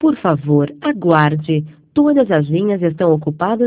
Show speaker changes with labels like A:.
A: Por favor, aguarde. Todas as linhas estão ocupadas